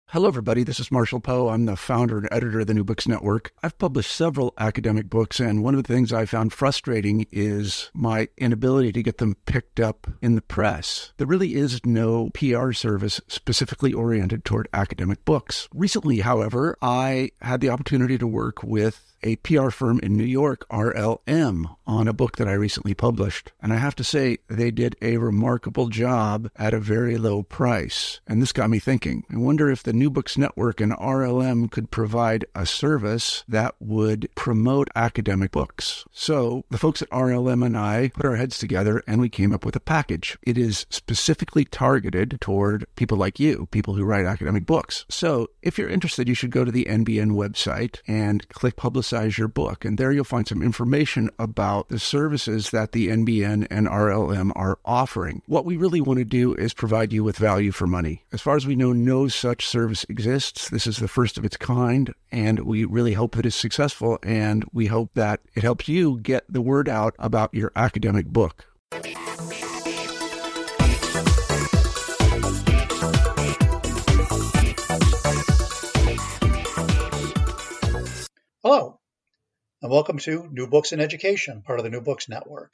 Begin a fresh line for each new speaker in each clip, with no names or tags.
Hello, everybody. This is Marshall Poe. I'm the founder and editor of the New Books Network. I've published several academic books, and one of the things I found frustrating is my inability to get them picked up in the press. There really is no PR service specifically oriented toward academic books. Recently, however, I had the opportunity to work with a PR firm in New York, RLM, on a book that I recently published. And I have to say, they did a remarkable job at a very low price. And this got me thinking. I wonder if the New Books Network and RLM could provide a service that would promote academic books. So the folks at RLM and I put our heads together and we came up with a package. It is specifically targeted toward people like you, people who write academic books. So if you're interested, you should go to the NBN website and click Publicize Your Book. And there you'll find some information about the services that the NBN and RLM are offering. What we really want to do is provide you with value for money. As far as we know, no such service exists. This is the first of its kind, and we really hope that it's successful, and we hope that it helps you get the word out about your academic book.
Hello, and welcome to New Books in Education, part of the New Books Network.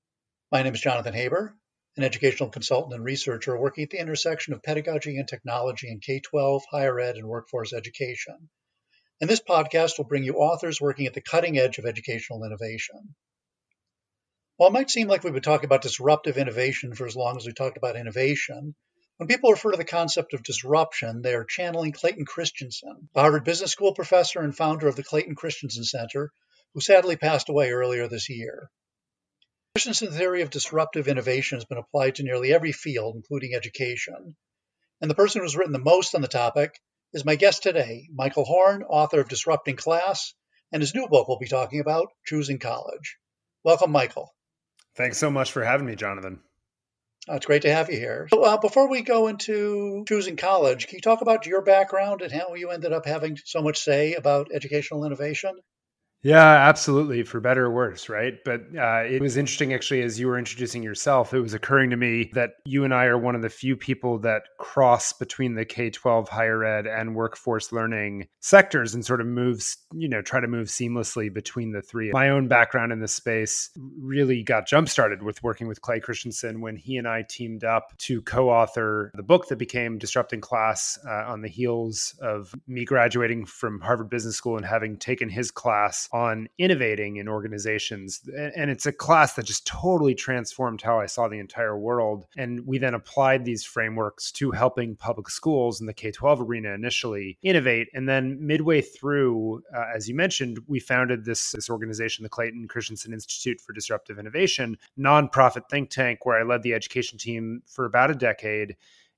My name is Jonathan Haber, an educational consultant and researcher working at the intersection of pedagogy and technology in K-12, higher ed, and workforce education. And this podcast will bring you authors working at the cutting edge of educational innovation. While it might seem like we've been talking about disruptive innovation for as long as we talked about innovation, when people refer to the concept of disruption, they are channeling Clayton Christensen, the Harvard Business School professor and founder of the Clayton Christensen Center, who sadly passed away earlier this year. Christensen's theory of disruptive innovation has been applied to nearly every field, including education. And the person who's written the most on the topic is my guest today, Michael Horn, author of Disrupting Class, and his new book we'll be talking about, Choosing College. Welcome, Michael.
Thanks so much for having me, Jonathan.
It's great to have you here. So before we go into choosing college, can you talk about your background and how you ended up having so much say about educational innovation?
Yeah, absolutely. For better or worse, right? But it was interesting, actually, as you were introducing yourself, it was occurring to me that you and I are one of the few people that cross between the K-12 higher ed and workforce learning sectors and sort of try to move seamlessly between the three. My own background in this space really got jump-started with working with Clay Christensen when he and I teamed up to co-author the book that became Disrupting Class on the heels of me graduating from Harvard Business School and having taken his class on innovating in organizations. And it's a class that just totally transformed how I saw the entire world. And we then applied these frameworks to helping public schools in the K-12 arena initially innovate. And then midway through, as you mentioned, we founded this organization, the Clayton Christensen Institute for Disruptive Innovation, nonprofit think tank where I led the education team for about a decade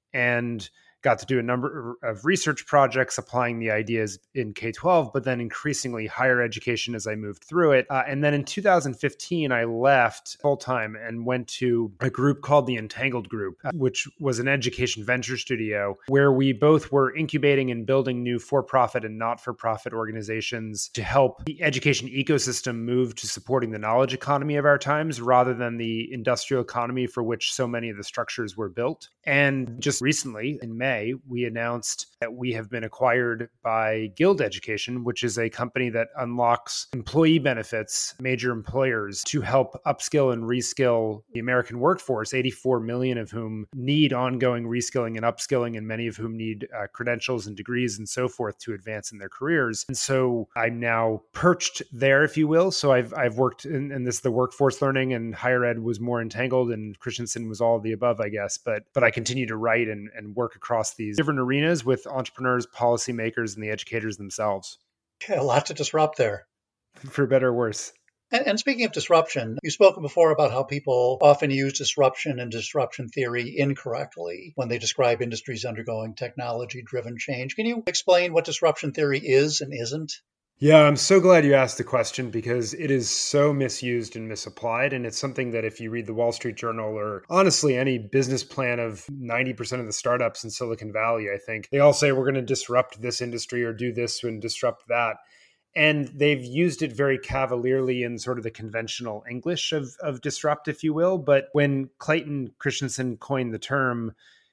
and got to do a number of research projects applying the ideas in K-12, but then increasingly higher education as I moved through it. And then in 2015, I left full-time and went to a group called the Entangled Group, which was an education venture studio where we both were incubating and building new for-profit and not-for-profit organizations to help the education ecosystem move to supporting the knowledge economy of our times rather than the industrial economy for which so many of the structures were built. And just recently, in May, we announced that we have been acquired by Guild Education, which is a company that unlocks employee benefits, major employers, to help upskill and reskill the American workforce, 84 million of whom need ongoing reskilling and upskilling, and many of whom need credentials and degrees and so forth to advance in their careers. And so I'm now perched there, if you will. So I've worked in this, the workforce learning, and higher ed was more entangled, and Christensen was all of the above, I guess. But I continue to write and work across these different arenas with entrepreneurs, policymakers, and the educators themselves.
Okay, a lot to disrupt there.
For better or worse.
And speaking of disruption, you've spoken before about how people often use disruption and disruption theory incorrectly when they describe industries undergoing technology-driven change. Can you explain what disruption theory is and isn't?
Yeah, I'm so glad you asked the question because it is so misused and misapplied. And it's something that if you read the Wall Street Journal or honestly any business plan of 90% of the startups in Silicon Valley, I think they all say we're going to disrupt this industry or do this and disrupt that. And they've used it very cavalierly in sort of the conventional English of disrupt, if you will. But when Clayton Christensen coined the term,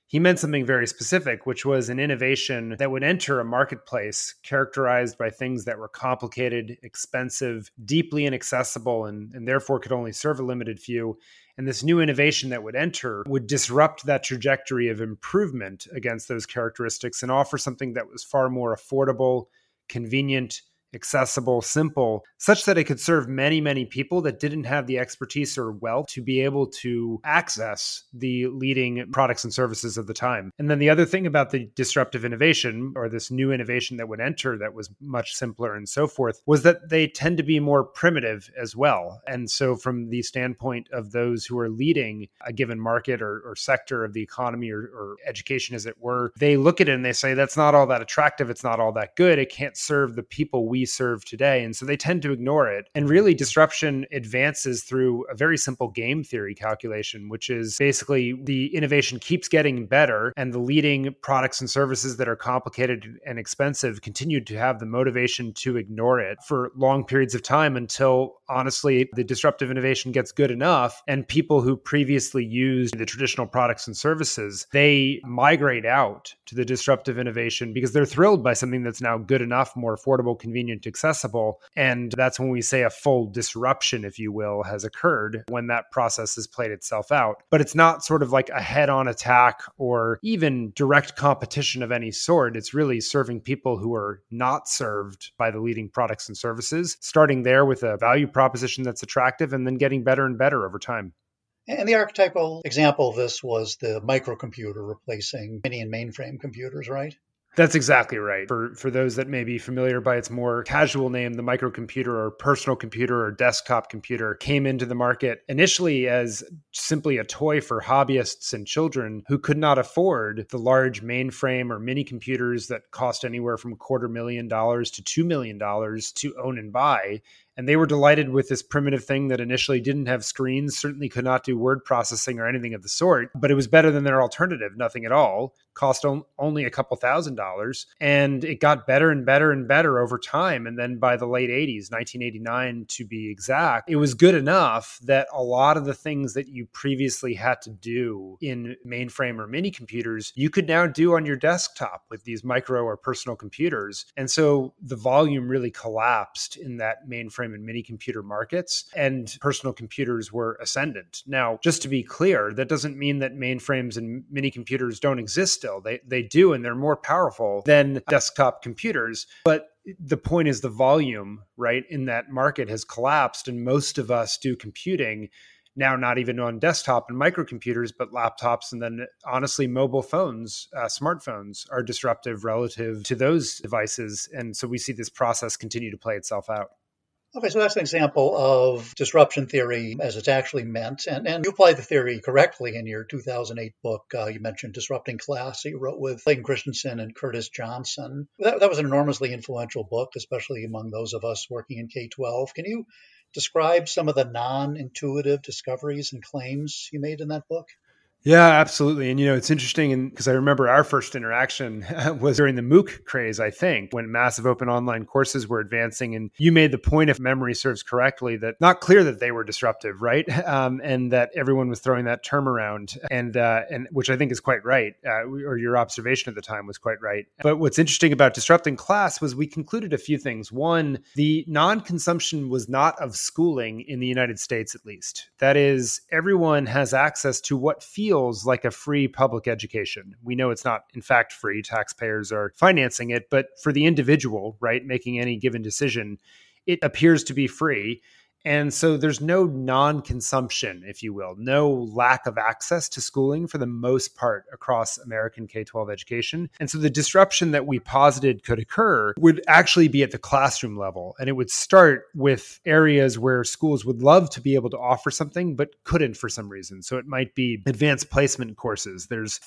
he meant something very specific, which was an innovation that would enter a marketplace characterized by things that were complicated, expensive, deeply inaccessible, and therefore could only serve a limited few. And this new innovation that would enter would disrupt that trajectory of improvement against those characteristics and offer something that was far more affordable, convenient, accessible, simple, such that it could serve many, many people that didn't have the expertise or wealth to be able to access the leading products and services of the time. And then the other thing about the disruptive innovation, or this new innovation that would enter that was much simpler and so forth, was that they tend to be more primitive as well. And so from the standpoint of those who are leading a given market or sector of the economy or education, as it were, they look at it and they say, that's not all that attractive. It's not all that good. It can't serve the people we serve today. And so they tend to ignore it. And really, disruption advances through a very simple game theory calculation, which is basically the innovation keeps getting better and the leading products and services that are complicated and expensive continue to have the motivation to ignore it for long periods of time until, honestly, the disruptive innovation gets good enough and people who previously used the traditional products and services, they migrate out to the disruptive innovation because they're thrilled by something that's now good enough, more affordable, convenient, accessible. And that's when we say a full disruption, if you will, has occurred when that process has played itself out. But it's not sort of like a head-on attack or even direct competition of any sort. It's really serving people who are not served by the leading products and services, starting there with a value proposition that's attractive and then getting better and better over time.
And the archetypal example of this was the microcomputer replacing mini and mainframe computers, right?
That's exactly right. For those that may be familiar by its more casual name, the microcomputer or personal computer or desktop computer came into the market initially as simply a toy for hobbyists and children who could not afford the large mainframe or mini computers that cost anywhere from $250,000 to $2 million to own and buy. And they were delighted with this primitive thing that initially didn't have screens, certainly could not do word processing or anything of the sort, but it was better than their alternative, nothing at all, cost only a couple $1,000s. And it got better and better and better over time. And then by the late 80s, 1989 to be exact, it was good enough that a lot of the things that you previously had to do in mainframe or mini computers, you could now do on your desktop with these micro or personal computers. And so the volume really collapsed in that mainframe and mini computer markets, and personal computers were ascendant. Now, just to be clear, that doesn't mean that mainframes and mini computers don't exist still. They do, and they're more powerful than desktop computers. But the point is the volume, right, in that market has collapsed, and most of us do computing now, not even on desktop and microcomputers, but laptops, and then honestly, mobile phones, smartphones are disruptive relative to those devices. And so we see this process continue to play itself out.
Okay, so that's an example of disruption theory as it's actually meant. And you applied the theory correctly in your 2008 book. You mentioned Disrupting Class that you wrote with Clayton Christensen and Curtis Johnson. That was an enormously influential book, especially among those of us working in K-12. Can you describe some of the non-intuitive discoveries and claims you made in that book?
Yeah, absolutely. And, it's interesting because I remember our first interaction was during the MOOC craze, I think, when massive open online courses were advancing. And you made the point, if memory serves correctly, that not clear that they were disruptive, right? And that everyone was throwing that term around, and which I think is quite right, or your observation at the time was quite right. But what's interesting about Disrupting Class was we concluded a few things. One, the non-consumption was not of schooling in the United States, at least. That is, everyone has access to what feels like a free public education. We know it's not, in fact, free. Taxpayers are financing it. But for the individual, right, making any given decision, it appears to be free. And so there's no non-consumption, if you will, no lack of access to schooling for the most part across American K-12 education. And so the disruption that we posited could occur would actually be at the classroom level. And it would start with areas where schools would love to be able to offer something, but couldn't for some reason. So it might be advanced placement courses. There's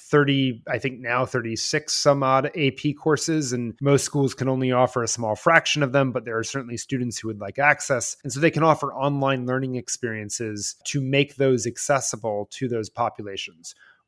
36 some odd AP courses, and most schools can only offer a small fraction of them, but there are certainly students who would like access. And so they can offer online learning experiences to make those accessible to those populations.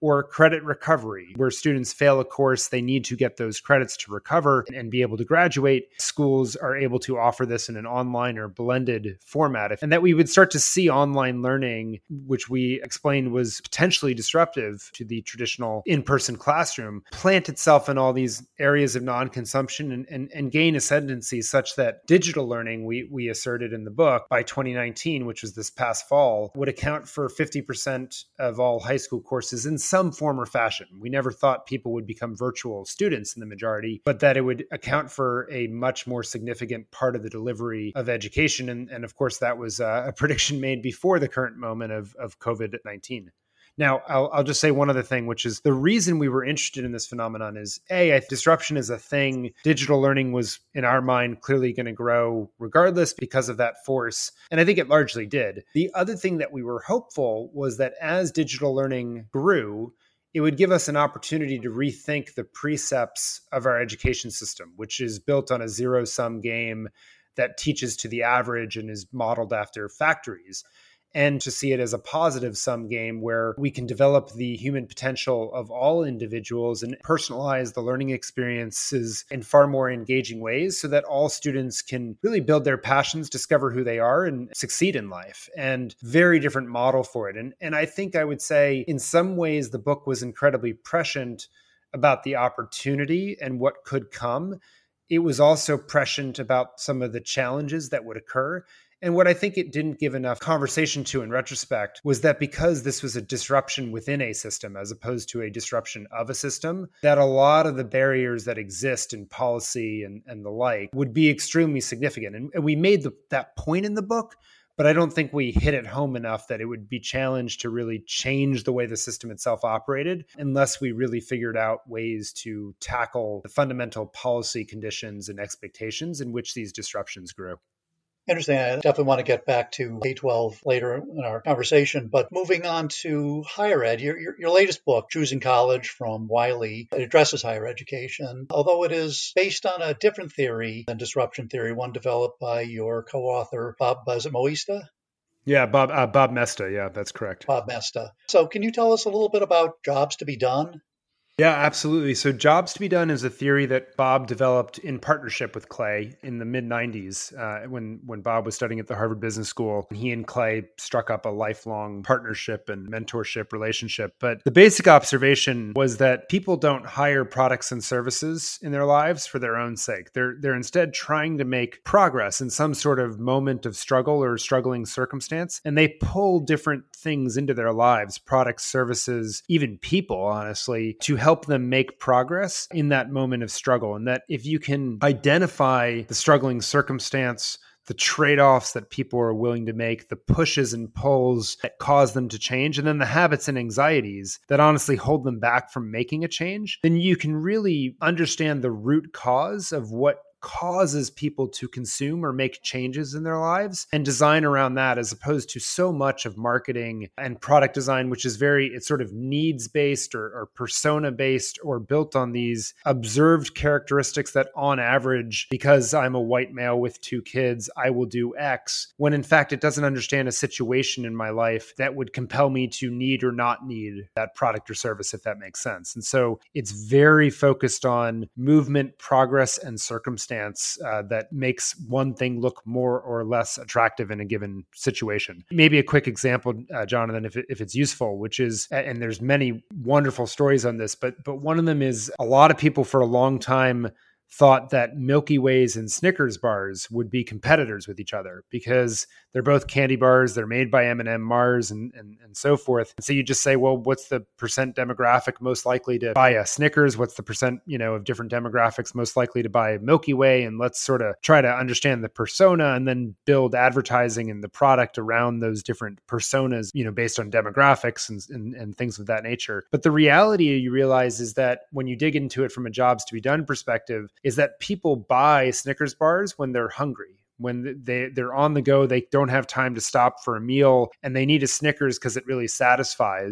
or credit recovery, where students fail a course, they need to get those credits to recover and be able to graduate. Schools are able to offer this in an online or blended format. And that we would start to see online learning, which we explained was potentially disruptive to the traditional in-person classroom, plant itself in all these areas of non-consumption and gain ascendancy such that digital learning, we asserted in the book, by 2019, which was this past fall, would account for 50% of all high school courses in some form or fashion. We never thought people would become virtual students in the majority, but that it would account for a much more significant part of the delivery of education. And of course, that was a prediction made before the current moment of COVID-19. Now, I'll just say one other thing, which is the reason we were interested in this phenomenon is disruption is a thing. Digital learning was, in our mind, clearly going to grow regardless because of that force. And I think it largely did. The other thing that we were hopeful was that as digital learning grew, it would give us an opportunity to rethink the precepts of our education system, which is built on a zero-sum game that teaches to the average and is modeled after factories, and to see it as a positive sum game where we can develop the human potential of all individuals and personalize the learning experiences in far more engaging ways so that all students can really build their passions, discover who they are, and succeed in life. And very different model for it. And I think I would say in some ways the book was incredibly prescient about the opportunity and what could come. It was also prescient about some of the challenges that would occur. And what I think it didn't give enough conversation to in retrospect was that because this was a disruption within a system as opposed to a disruption of a system, that a lot of the barriers that exist in policy and the like would be extremely significant. And we made that point in the book, but I don't think we hit it home enough that it would be challenged to really change the way the system itself operated unless we really figured out ways to tackle the fundamental policy conditions and expectations in which these disruptions grew.
Interesting. I definitely want to get back to K-12 later in our conversation, but moving on to higher ed, your latest book, Choosing College from Wiley, it addresses higher education, although it is based on a different theory than disruption theory, one developed by your co-author, Bob Moesta?
Yeah, Bob Moesta. Yeah, that's correct.
Bob Moesta. So can you tell us a little bit about Jobs to be Done?
Yeah, absolutely. So Jobs to be Done is a theory that Bob developed in partnership with Clay in the mid-90s when Bob was studying at the Harvard Business School. He and Clay struck up a lifelong partnership and mentorship relationship. But the basic observation was that people don't hire products and services in their lives for their own sake. They're instead trying to make progress in some sort of moment of struggle or struggling circumstance. And they pull different things into their lives, products, services, even people, honestly, to help them make progress in that moment of struggle. And that if you can identify the struggling circumstance, the trade-offs that people are willing to make, the pushes and pulls that cause them to change, and then the habits and anxieties that honestly hold them back from making a change, then you can really understand the root cause of what causes people to consume or make changes in their lives and design around that, as opposed to so much of marketing and product design, which is it's sort of needs-based or persona-based or built on these observed characteristics that on average, because I'm a white male with 2 kids, I will do X, when in fact it doesn't understand a situation in my life that would compel me to need or not need that product or service, if that makes sense. And so it's very focused on movement, progress, and circumstance that makes one thing look more or less attractive in a given situation. Maybe a quick example, Jonathan, if it's useful, which is, and there's many wonderful stories on this, but one of them is a lot of people for a long time thought that Milky Ways and Snickers bars would be competitors with each other because they're both candy bars. They're made by M&M, Mars, and so forth. And so you just say, well, what's the percent demographic most likely to buy a Snickers? What's the percent, of different demographics most likely to buy Milky Way? And let's sort of try to understand the persona and then build advertising and the product around those different personas, based on demographics and things of that nature. But the reality you realize is that when you dig into it from a Jobs to be Done perspective, is that people buy Snickers bars when they're hungry. When they're on the go, they don't have time to stop for a meal and they need a Snickers because it really satisfies.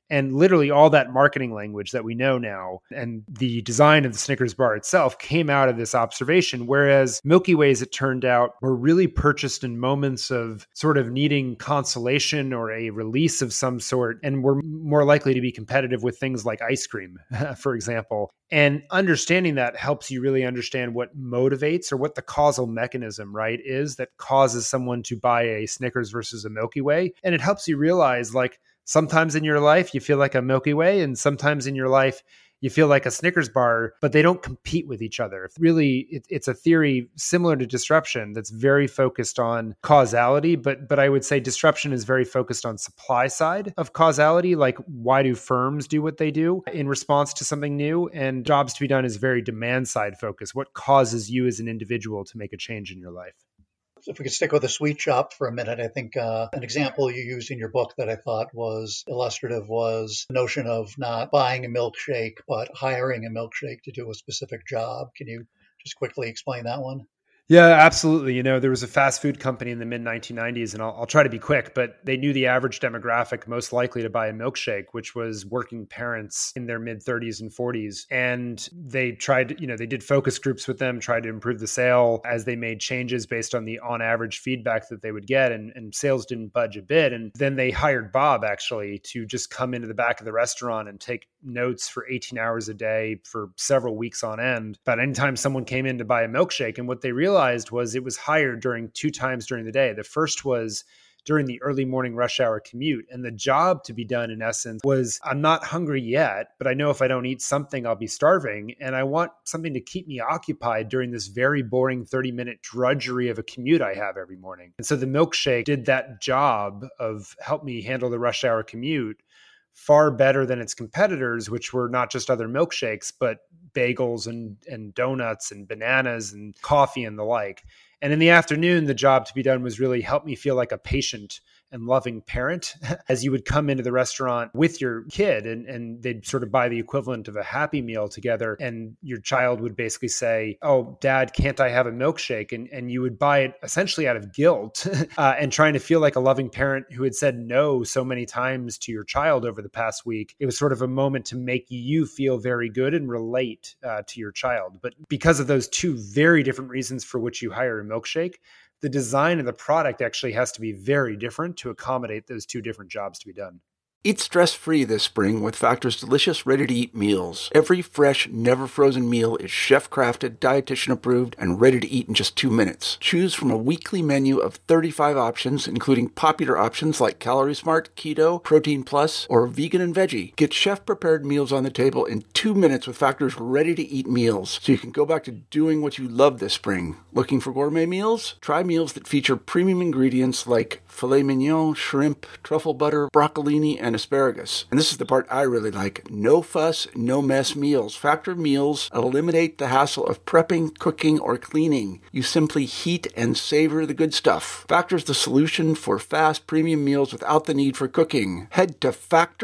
And literally all that marketing language that we know now and the design of the Snickers bar itself came out of this observation. Whereas Milky Ways, it turned out, were really purchased in moments of sort of needing consolation or a release of some sort, and were more likely to be competitive with things like ice cream, for example. And understanding that helps you really understand what motivates or what the causal mechanism, right, is that causes someone to buy a Snickers versus a Milky Way. And it helps you realize, like, sometimes in your life you feel like a Milky Way, and sometimes in your life you feel like a Snickers bar, but they don't compete with each other. Really, it's a theory similar to disruption that's very focused on causality, but I would say disruption is very focused on supply side of causality, like why do firms do what they do in response to something new? And jobs to be done is very demand side focused. What causes you as an individual to make a change in your life?
If we could stick with the sweet shop for a minute, I think an example you used in your book that I thought was illustrative was the notion of not buying a milkshake, but hiring a milkshake to do a specific job. Can you just quickly explain that one?
Yeah, absolutely. There was a fast food company in the mid 1990s, and I'll try to be quick, but they knew the average demographic most likely to buy a milkshake, which was working parents in their mid 30s and 40s. And they tried, they did focus groups with them, tried to improve the sale as they made changes based on the on average feedback that they would get, and sales didn't budge a bit. And then they hired Bob actually to just come into the back of the restaurant and take notes for 18 hours a day for several weeks on end. But anytime someone came in to buy a milkshake, and what they realized was it was hired during 2 times during the day. The first was during the early morning rush hour commute. And the job to be done, in essence, was I'm not hungry yet, but I know if I don't eat something, I'll be starving. And I want something to keep me occupied during this very boring 30-minute drudgery of a commute I have every morning. And so the milkshake did that job of help me handle the rush hour commute far better than its competitors, which were not just other milkshakes, but bagels and donuts and bananas and coffee and the like. And in the afternoon, the job to be done was really help me feel like a patient and loving parent as you would come into the restaurant with your kid and they'd sort of buy the equivalent of a Happy Meal together. And your child would basically say, "Oh, Dad, can't I have a milkshake?" And you would buy it essentially out of guilt and trying to feel like a loving parent who had said no so many times to your child over the past week. It was sort of a moment to make you feel very good and relate to your child. But because of those two very different reasons for which you hire a milkshake, the design of the product actually has to be very different to accommodate those two different jobs to be done.
Eat stress-free this spring with Factor's delicious, ready-to-eat meals. Every fresh, never-frozen meal is chef-crafted, dietitian-approved, and ready to eat in just 2 minutes. Choose from a weekly menu of 35 options, including popular options like Calorie Smart, Keto, Protein Plus, or Vegan and Veggie. Get chef-prepared meals on the table in 2 minutes with Factor's ready-to-eat meals, so you can go back to doing what you love this spring. Looking for gourmet meals? Try meals that feature premium ingredients like filet mignon, shrimp, truffle butter, broccolini, and asparagus. And this is the part I really like. No fuss, no mess meals. Factor meals eliminate the hassle of prepping, cooking, or cleaning. You simply heat and savor the good stuff. Factor's the solution for fast premium meals without the need for cooking. Head to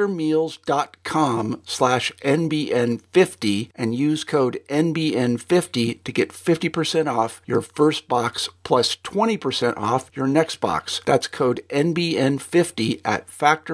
factormeals.com/NBN50 and use code NBN50 to get 50% off your first box plus 20% off your next box. That's code NBN50 at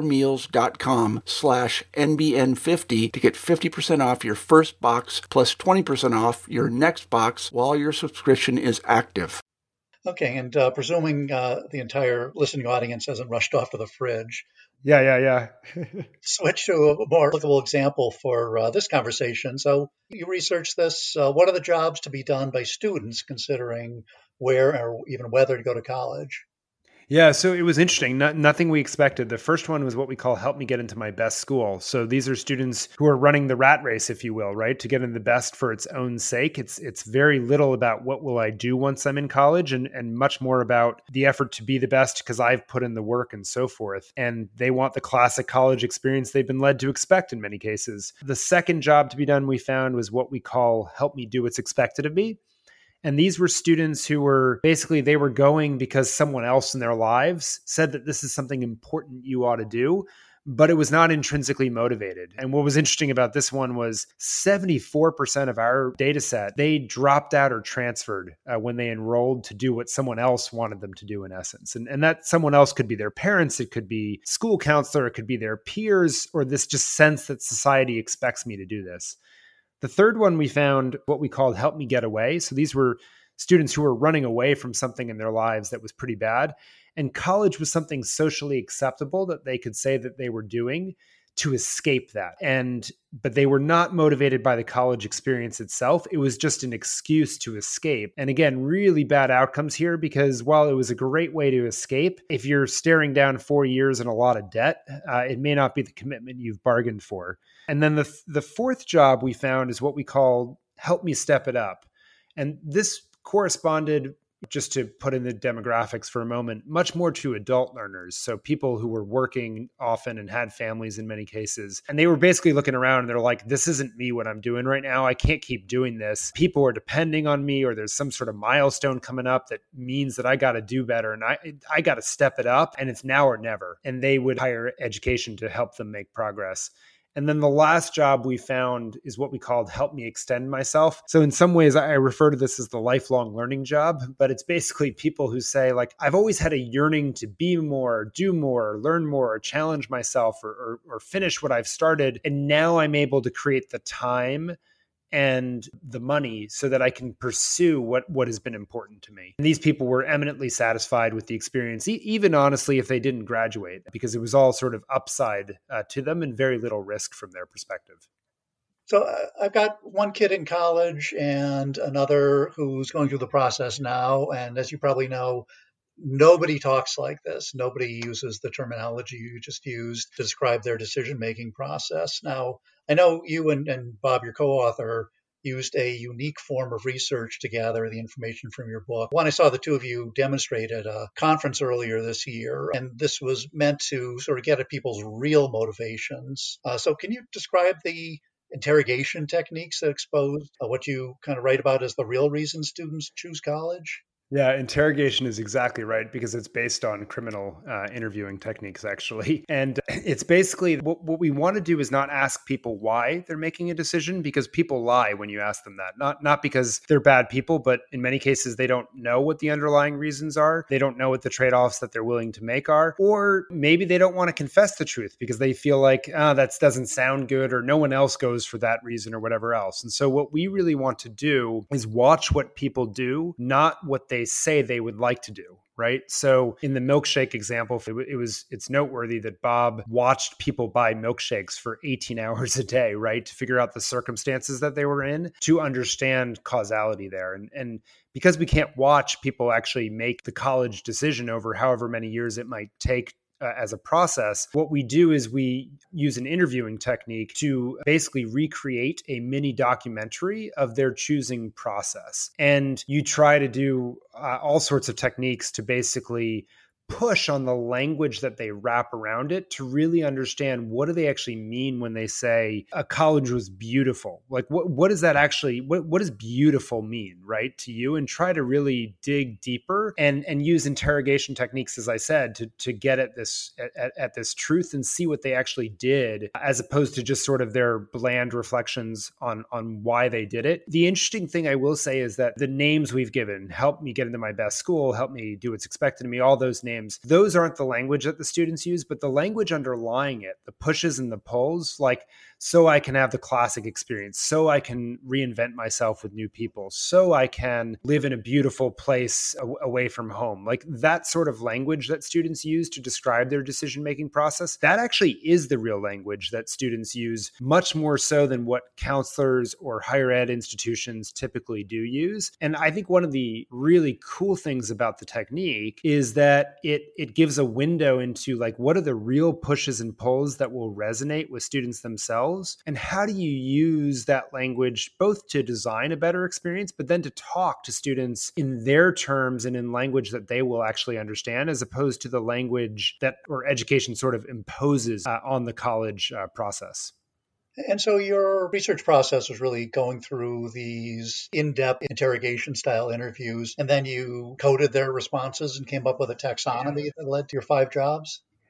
factormeals.com/NBN50 to get 50% off your first box plus 20% off your next box while your subscription is active.
Okay, and presuming the entire listening audience hasn't rushed off to the fridge.
Yeah.
Switch to a more applicable example for this conversation. So you researched this. What are the jobs to be done by students considering where or even whether to go to college?
Yeah, so it was interesting. Nothing we expected. The first one was what we call Help Me Get Into My Best School. So these are students who are running the rat race, if you will, right? To get in the best for its own sake. It's very little about what will I do once I'm in college and much more about the effort to be the best because I've put in the work and so forth. And they want the classic college experience they've been led to expect in many cases. The second job to be done we found was what we call Help Me Do What's Expected of Me. And these were students who were basically, they were going because someone else in their lives said that this is something important you ought to do. but it was not intrinsically motivated. And what was interesting about this one was 74% of our data set, they dropped out or transferred when they enrolled to do what someone else wanted them to do, in essence. And that someone else could be their parents, it could be school counselor, it could be their peers, or this just sense that society expects me to do this. The third one we found what we called help me get away. So these were students who were running away from something in their lives that was pretty bad. And college was something socially acceptable that they could say that they were doing to escape that. But they were not motivated by the college experience itself. It was just an excuse to escape. And again, really bad outcomes here, because while it was a great way to escape, if you're staring down 4 years and a lot of debt, it may not be the commitment you've bargained for. And then the fourth job we found is what we call help me step it up. And this corresponded, just to put in the demographics for a moment, much more to adult learners. So people who were working often and had families in many cases. And they were basically looking around and they're like, this isn't me what I'm doing right now. I can't keep doing this. People are depending on me, or there's some sort of milestone coming up that means that I got to do better. And I got to step it up, and it's now or never. And they would hire education to help them make progress. And then the last job we found is what we called help me extend myself. So in some ways, I refer to this as the lifelong learning job, but it's basically people who say, like, I've always had a yearning to be more, do more, learn more, or challenge myself, or finish what I've started. And now I'm able to create the time and the money so that I can pursue what has been important to me. And these people were eminently satisfied with the experience, even honestly, if they didn't graduate, because it was all sort of upside to them and very little risk from their perspective.
So I've got one kid in college and another who's going through the process now. And as you probably know, nobody talks like this. Nobody uses the terminology you just used to describe their decision-making process. Now, I know you and Bob, your co-author, used a unique form of research to gather the information from your book. One, I saw the two of you demonstrate at a conference earlier this year, and this was meant to sort of get at people's real motivations. So can you describe the interrogation techniques that expose what you kind of write about as the real reason students choose college?
Yeah, interrogation is exactly right, because it's based on criminal interviewing techniques, actually. And it's basically what we want to do is not ask people why they're making a decision, because people lie when you ask them that. Not because they're bad people, but in many cases, they don't know what the underlying reasons are. They don't know what the trade-offs that they're willing to make are. Or maybe they don't want to confess the truth because they feel like, that doesn't sound good, or no one else goes for that reason, or whatever else. And so what we really want to do is watch what people do, not what they say they would like to do. Right. So in the milkshake example, it's noteworthy that Bob watched people buy milkshakes for 18 hours a day, right, to figure out the circumstances that they were in, to understand causality there. And because we can't watch people actually make the college decision over however many years it might take as a process, what we do is we use an interviewing technique to basically recreate a mini documentary of their choosing process. And you try to do all sorts of techniques to basically push on the language that they wrap around it to really understand what do they actually mean when they say a college was beautiful. Like what does that actually, what does beautiful mean, right, to you? And try to really dig deeper and use interrogation techniques, as I said, to get at this truth and see what they actually did, as opposed to just sort of their bland reflections on why they did it. The interesting thing I will say is that the names we've given, help me get into my best school, help me do what's expected of me, all those names, those aren't the language that the students use, but the language underlying it, the pushes and the pulls, like, so I can have the classic experience, so I can reinvent myself with new people, so I can live in a beautiful place away from home. Like that sort of language that students use to describe their decision-making process, that actually is the real language that students use, much more so than what counselors or higher ed institutions typically do use. And I think one of the really cool things about the technique is that it gives a window into, like, what are the real pushes and pulls that will resonate with students themselves, and how do you use that language both to design a better experience, but then to talk to students in their terms and in language that they will actually understand, as opposed to the language that or education sort of imposes on the college process.
And so your research process was really going through these in-depth interrogation style interviews, and then you coded their responses and came up with a taxonomy that led to your 5 jobs?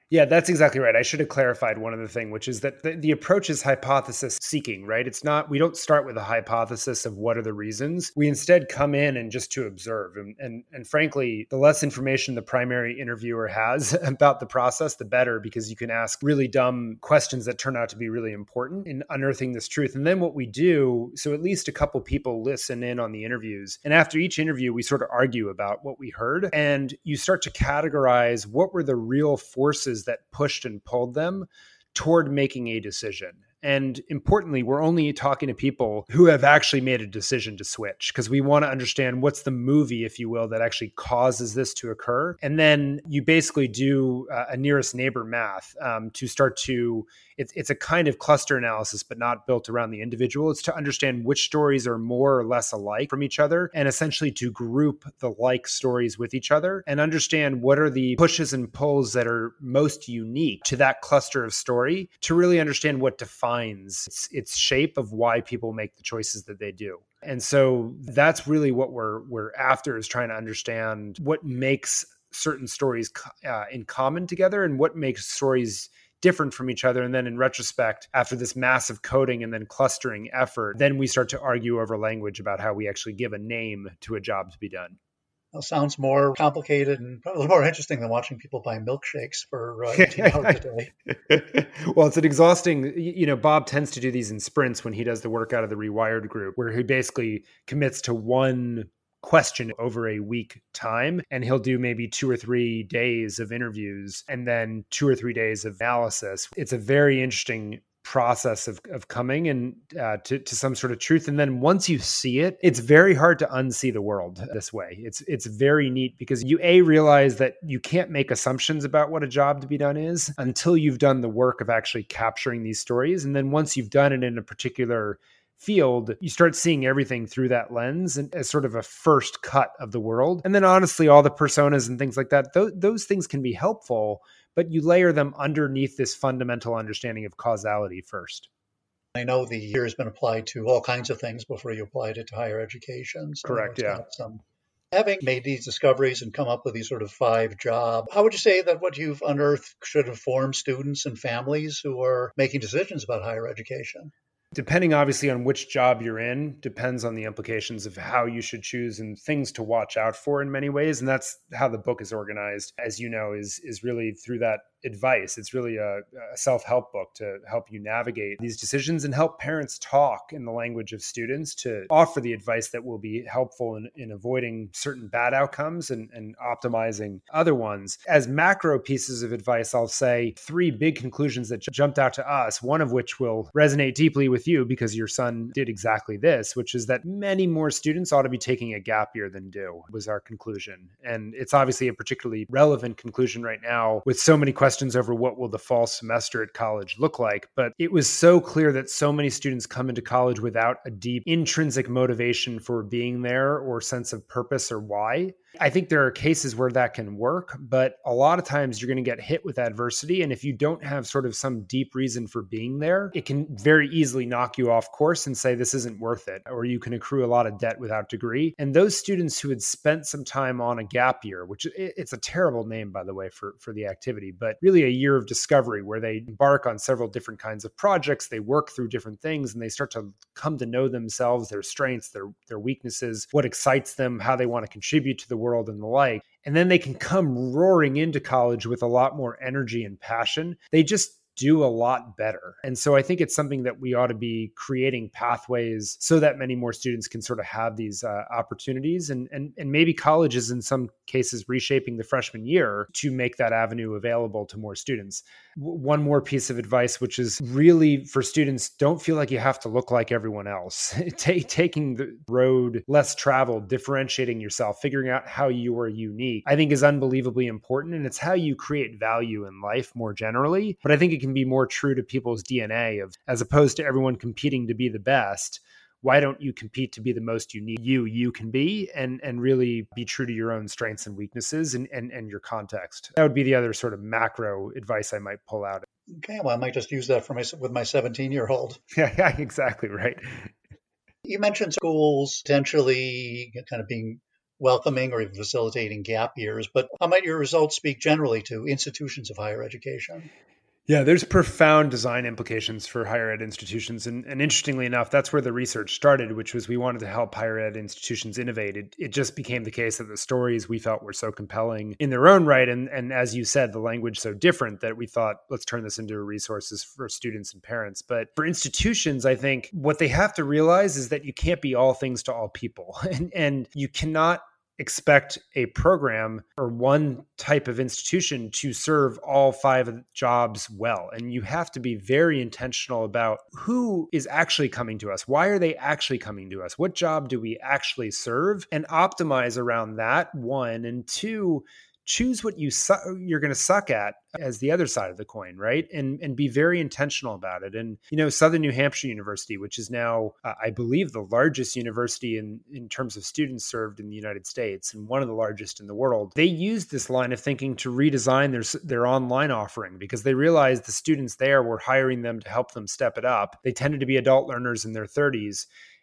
Yeah, that's exactly right. I should have clarified one other thing, which is that the approach is hypothesis seeking, right? It's not, we don't start with a hypothesis of what are the reasons. We instead come in and just to observe. And frankly, the less information the primary interviewer has about the process, the better, because you can ask really dumb questions that turn out to be really important in unearthing this truth. And then what we do, so at least a couple people listen in on the interviews. And after each interview, we sort of argue about what we heard. And you start to categorize what were the real forces that pushed and pulled them toward making a decision. And importantly, we're only talking to people who have actually made a decision to switch, because we want to understand what's the movie, if you will, that actually causes this to occur. And then you basically do a nearest neighbor math to start to, it's a kind of cluster analysis, but not built around the individual. It's to understand which stories are more or less alike from each other, and essentially to group the like stories with each other and understand what are the pushes and pulls that are most unique to that cluster of story, to really understand what defines its shape of why people make the choices that they do. And so that's really what we're after, is trying to understand what makes certain stories in common together and what makes stories different from each other. And then in retrospect, after this massive coding and then clustering effort, then we start to argue over language about how we actually give a name to a job to be done.
Well, sounds more complicated and probably a little more interesting than watching people buy milkshakes for 18 hours a day.
Well, it's an exhausting, Bob tends to do these in sprints when he does the work out of the Rewired group, where he basically commits to one question over a week time, and he'll do maybe 2 or 3 days of interviews and then 2 or 3 days of analysis. It's a very interesting process of coming and to some sort of truth. And then once you see it, it's very hard to unsee the world this way. It's very neat, because you realize that you can't make assumptions about what a job to be done is until you've done the work of actually capturing these stories. And then once you've done it in a particular field, you start seeing everything through that lens and as sort of a first cut of the world. And then honestly, all the personas and things like that, those things can be helpful, but you layer them underneath this fundamental understanding of causality first.
I know the year has been applied to all kinds of things before you applied it to higher education. So
correct, yeah.
Having made these discoveries and come up with these sort of 5 jobs, how would you say that what you've unearthed should inform students and families who are making decisions about higher education?
Depending obviously on which job you're in, depends on the implications of how you should choose and things to watch out for in many ways. And that's how the book is organized, as you know, is really through that advice. It's really a self-help book to help you navigate these decisions and help parents talk in the language of students to offer the advice that will be helpful in avoiding certain bad outcomes and optimizing other ones. As macro pieces of advice, I'll say 3 big conclusions that jumped out to us, one of which will resonate deeply with you because your son did exactly this, which is that many more students ought to be taking a gap year than do, was our conclusion. And it's obviously a particularly relevant conclusion right now with so many questions over what will the fall semester at college look like. But it was so clear that so many students come into college without a deep intrinsic motivation for being there or sense of purpose or why. I think there are cases where that can work, but a lot of times you're going to get hit with adversity. And if you don't have sort of some deep reason for being there, it can very easily knock you off course and say, this isn't worth it, or you can accrue a lot of debt without degree. And those students who had spent some time on a gap year, which it's a terrible name, by the way, for the activity, but really a year of discovery where they embark on several different kinds of projects, they work through different things, and they start to come to know themselves, their strengths, their weaknesses, what excites them, how they want to contribute to the world and the like. And then they can come roaring into college with a lot more energy and passion. They just do a lot better. And so I think it's something that we ought to be creating pathways so that many more students can sort of have these opportunities. And maybe colleges in some cases reshaping the freshman year to make that avenue available to more students. One more piece of advice, which is really for students, don't feel like you have to look like everyone else. Taking the road less traveled, differentiating yourself, figuring out how you are unique, I think is unbelievably important. And it's how you create value in life more generally. But I think it can be more true to people's DNA of, as opposed to everyone competing to be the best, why don't you compete to be the most unique you can be and really be true to your own strengths and weaknesses and your context? That would be the other sort of macro advice I might pull out.
Okay, well, I might just use that with my 17-year-old.
Yeah, exactly right.
You mentioned schools potentially kind of being welcoming or even facilitating gap years. But how might your results speak generally to institutions of higher education?
Yeah, there's profound design implications for higher ed institutions. And interestingly enough, that's where the research started, which was we wanted to help higher ed institutions innovate. It just became the case that the stories we felt were so compelling in their own right. And as you said, the language so different that we thought, let's turn this into resources for students and parents. But for institutions, I think what they have to realize is that you can't be all things to all people. And you cannot expect a program or one type of institution to serve all five jobs well. And you have to be very intentional about who is actually coming to us. Why are they actually coming to us? What job do we actually serve? And optimize around that, one. And two, choose what you're going to suck at as the other side of the coin, right? And be very intentional about it. And, Southern New Hampshire University, which is now, I believe, the largest university in terms of students served in the United States and one of the largest in the world, they used this line of thinking to redesign their online offering because they realized the students there were hiring them to help them step it up. They tended to be adult learners in their 30s.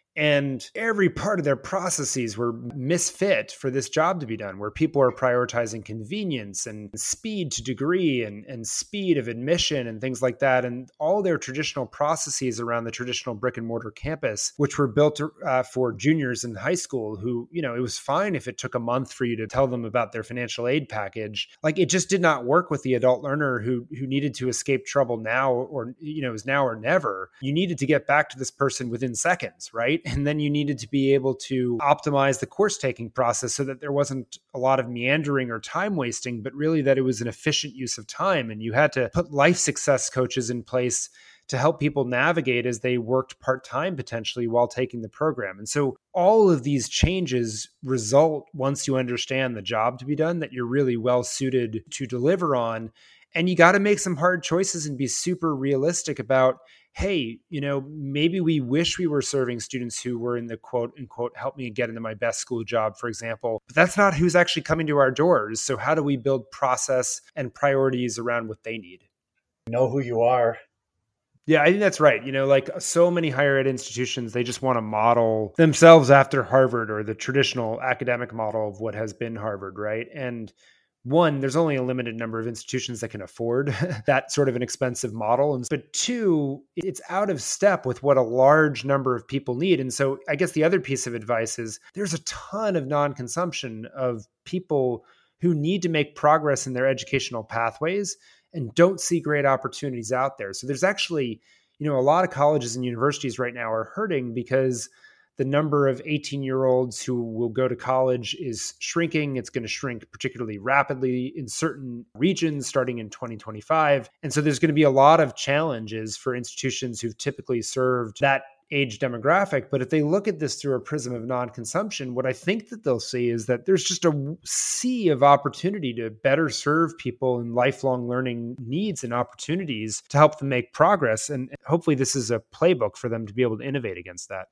And every part of their processes were misfit for this job to be done, where people are prioritizing convenience and speed to degree and speed of admission and things like that. And all their traditional processes around the traditional brick and mortar campus, which were built for juniors in high school who, it was fine if it took a month for you to tell them about their financial aid package. Like it just did not work with the adult learner who needed to escape trouble now or, is now or never. You needed to get back to this person within seconds, right? And then you needed to be able to optimize the course taking process so that there wasn't a lot of meandering or time wasting, but really that it was an efficient use of time. And you had to put life success coaches in place to help people navigate as they worked part-time potentially while taking the program. And so all of these changes result once you understand the job to be done that you're really well suited to deliver on. And you got to make some hard choices and be super realistic about, hey, maybe we wish we were serving students who were in the quote unquote, help me get into my best school job, for example, but that's not who's actually coming to our doors. So how do we build process and priorities around what they need?
Know who you are.
Yeah, I think that's right. Like so many higher ed institutions, they just want to model themselves after Harvard or the traditional academic model of what has been Harvard, right? And one, there's only a limited number of institutions that can afford that sort of an expensive model. But two, it's out of step with what a large number of people need. And so I guess the other piece of advice is there's a ton of non-consumption of people who need to make progress in their educational pathways and don't see great opportunities out there. So there's actually, a lot of colleges and universities right now are hurting because the number of 18-year-olds who will go to college is shrinking. It's going to shrink particularly rapidly in certain regions starting in 2025. And so there's going to be a lot of challenges for institutions who've typically served that age demographic. But if they look at this through a prism of non-consumption, what I think that they'll see is that there's just a sea of opportunity to better serve people in lifelong learning needs and opportunities to help them make progress. And hopefully this is a playbook for them to be able to innovate against that.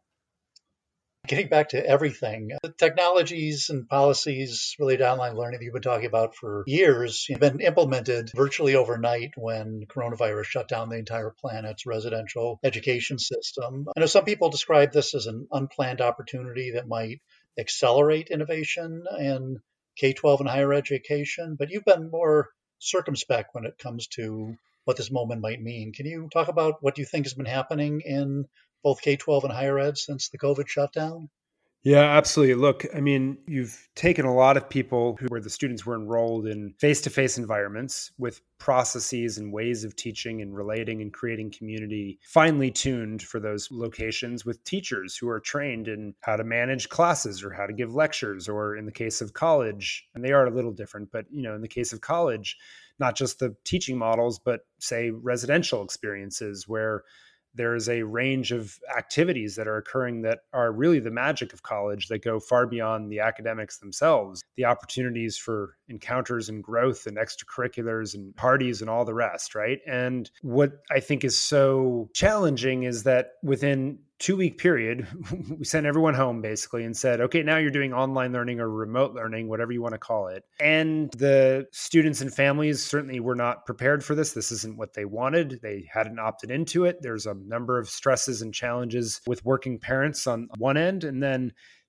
Getting back to everything, the technologies and policies related to online learning that you've been talking about for years have been implemented virtually overnight when coronavirus shut down the entire planet's residential education system. I know some people describe this as an unplanned opportunity that might accelerate innovation in K-12 and higher education, but you've been more circumspect when it comes to what this moment might mean. Can you talk about what you think has been happening in both K-12 and higher ed since the COVID shutdown?
Yeah, absolutely. Look, I mean, you've taken a lot of people where the students were enrolled in face-to-face environments with processes and ways of teaching and relating and creating community finely tuned for those locations with teachers who are trained in how to manage classes or how to give lectures, or in the case of college, and they are a little different, but in the case of college, not just the teaching models, but say residential experiences where there is a range of activities that are occurring that are really the magic of college that go far beyond the academics themselves. The opportunities for encounters and growth and extracurriculars and parties and all the rest, right? And what I think is so challenging is that within 2-week period, we sent everyone home basically and said, okay, now you're doing online learning or remote learning, whatever you want to call it. And the students and families certainly were not prepared for this. This isn't what they wanted. They hadn't opted into it. There's a number of stresses and challenges with working parents on one end. And then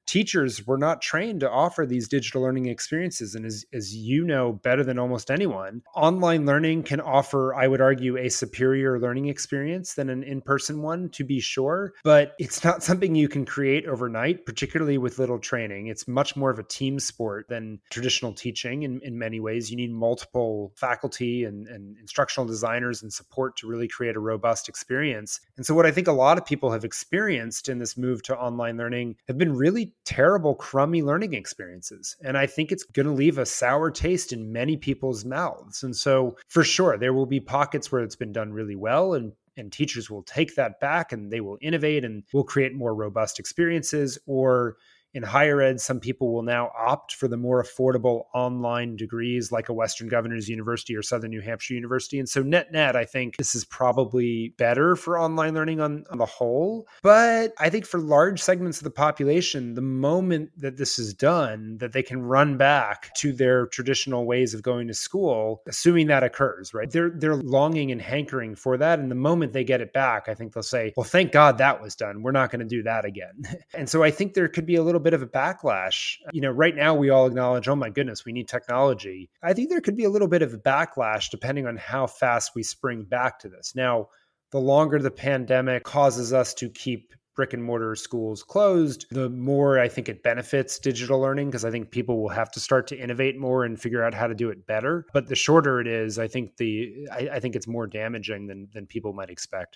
teachers were not trained to offer these digital learning experiences. And as you know better than almost anyone, online learning can offer, I would argue, a superior learning experience than an in-person one, to be sure. But it's not something you can create overnight, particularly with little training. It's much more of a team sport than traditional teaching in many ways. You need multiple faculty and instructional designers and support to really create a robust experience. And so what I think a lot of people have experienced in this move to online learning have been really terrible, crummy learning experiences. And I think it's going to leave a sour taste in many people's mouths. And so for sure, there will be pockets where it's been done really well, and teachers will take that back and they will innovate and will create more robust experiences. Or in higher ed, some people will now opt for the more affordable online degrees like a Western Governors University or Southern New Hampshire University. And so net, I think this is probably better for online learning on the whole. But I think for large segments of the population, the moment that this is done, that they can run back to their traditional ways of going to school, assuming that occurs, right? They're longing and hankering for that. And the moment they get it back, I think they'll say, well, thank God that was done. We're not going to do that again. And so I think there could be a little bit of a backlash. Right now we all acknowledge, oh my goodness, we need technology. I think there could be a little bit of a backlash depending on how fast we spring back to this. Now, the longer the pandemic causes us to keep brick and mortar schools closed, the more I think it benefits digital learning, because I think people will have to start to innovate more and figure out how to do it better. But the shorter it is, I think it's more damaging than people might expect.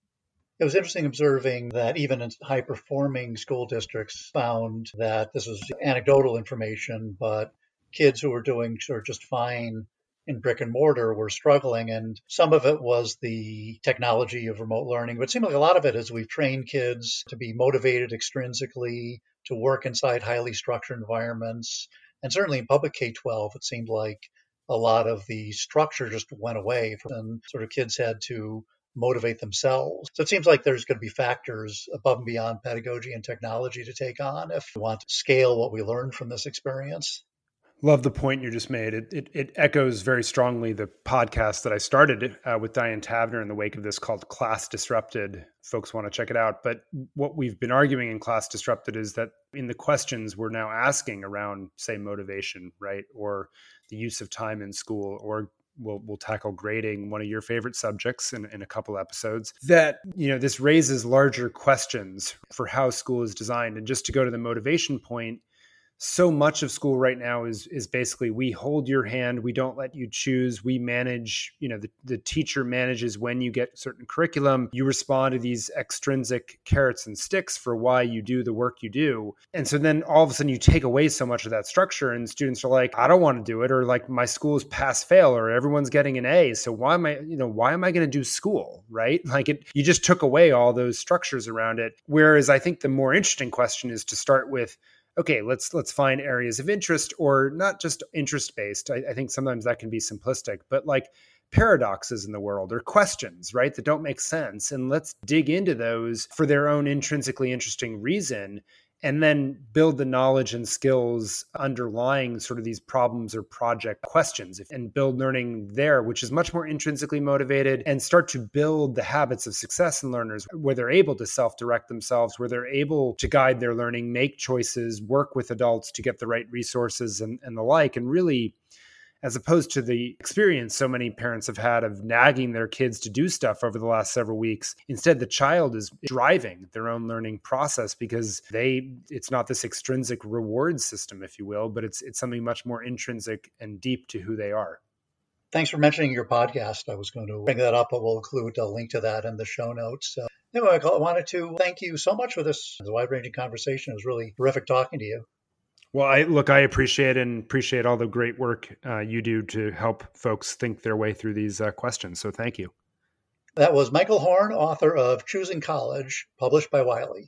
It was interesting observing that even in high-performing school districts found that this was anecdotal information, but kids who were doing sort of just fine in brick and mortar were struggling. And some of it was the technology of remote learning, but it seemed like a lot of it is we've trained kids to be motivated extrinsically, to work inside highly structured environments. And certainly in public K-12, it seemed like a lot of the structure just went away, and sort of kids had to motivate themselves. So it seems like there's going to be factors above and beyond pedagogy and technology to take on if we want to scale what we learned from this experience.
Love the point you just made. It echoes very strongly the podcast that I started with Diane Tavner in the wake of this called Class Disrupted. Folks want to check it out. But what we've been arguing in Class Disrupted is that in the questions we're now asking around, say, motivation, right? Or the use of time in school, or we'll tackle grading, one of your favorite subjects in a couple episodes, that, this raises larger questions for how school is designed. And just to go to the motivation point, so much of school right now is basically, we hold your hand, we don't let you choose, we manage, the teacher manages when you get certain curriculum, you respond to these extrinsic carrots and sticks for why you do the work you do. And so then all of a sudden you take away so much of that structure, and students are like, I don't want to do it, or like, my school is pass fail, or everyone's getting an A, so why am I going to do school, right? Like, you just took away all those structures around it. Whereas I think the more interesting question is to start with, okay, let's find areas of interest, or not just interest-based. I think sometimes that can be simplistic, but like paradoxes in the world, or questions, right, that don't make sense. And let's dig into those for their own intrinsically interesting reason, and then build the knowledge and skills underlying sort of these problems or project questions, and build learning there, which is much more intrinsically motivated, and start to build the habits of success in learners where they're able to self-direct themselves, where they're able to guide their learning, make choices, work with adults to get the right resources and the like. And really, as opposed to the experience so many parents have had of nagging their kids to do stuff over the last several weeks, instead the child is driving their own learning process, because it's not this extrinsic reward system, if you will, but it's something much more intrinsic and deep to who they are.
Thanks for mentioning your podcast. I was going to bring that up, but we'll include a link to that in the show notes. Anyway, I wanted to thank you so much for this wide-ranging conversation. It was really terrific talking to you.
Well, I appreciate all the great work you do to help folks think their way through these questions. So thank you.
That was Michael Horn, author of Choosing College, published by Wiley.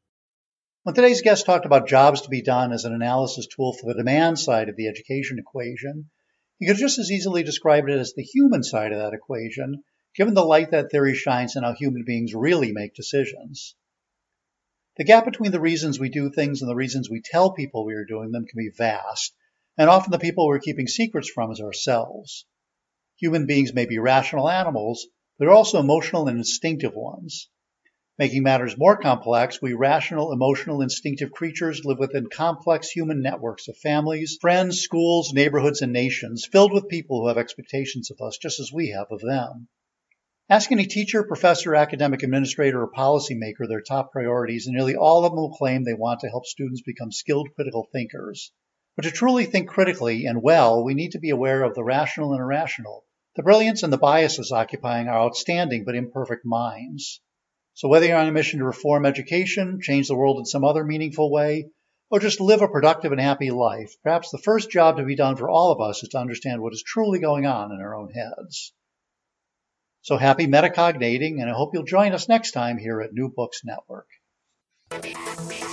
When today's guest talked about jobs to be done as an analysis tool for the demand side of the education equation, he could just as easily describe it as the human side of that equation, given the light that theory shines on how human beings really make decisions. The gap between the reasons we do things and the reasons we tell people we are doing them can be vast, and often the people we're keeping secrets from is ourselves. Human beings may be rational animals, but they're also emotional and instinctive ones. Making matters more complex, we rational, emotional, instinctive creatures live within complex human networks of families, friends, schools, neighborhoods, and nations, filled with people who have expectations of us just as we have of them. Ask any teacher, professor, academic administrator, or policymaker their top priorities, and nearly all of them will claim they want to help students become skilled critical thinkers. But to truly think critically and well, we need to be aware of the rational and irrational, the brilliance and the biases occupying our outstanding but imperfect minds. So whether you're on a mission to reform education, change the world in some other meaningful way, or just live a productive and happy life, perhaps the first job to be done for all of us is to understand what is truly going on in our own heads. So happy metacognating, and I hope you'll join us next time here at New Books Network.